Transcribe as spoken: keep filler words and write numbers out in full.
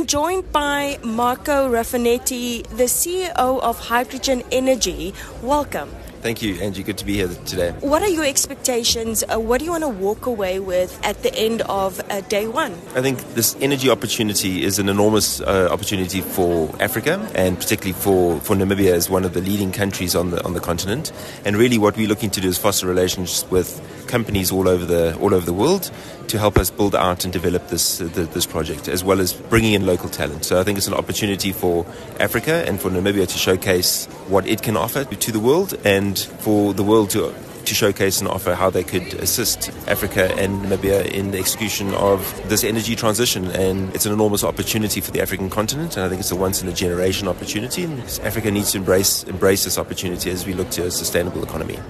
joined by Marco Raffanetti, the C E O of Hydrogen Energy. Welcome. Thank you, Angie. Good to be here today. What are your expectations? Uh, what do you want to walk away with at the end of uh, day one? I think this energy opportunity is an enormous uh, opportunity for Africa, and particularly for, for Namibia as one of the leading countries on the on the continent. And really, what we're looking to do is foster relations with companies all over the all over the world to help us build out and develop this uh, the, this project, as well as bringing in local talent. So I think it's an opportunity for Africa and for Namibia to showcase what it can offer to the world, and for the world to to showcase and offer how they could assist Africa and Namibia in the execution of this energy transition. And it's an enormous opportunity for the African continent, and I think it's a once-in-a-generation opportunity, and Africa needs to embrace embrace this opportunity as we look to a sustainable economy.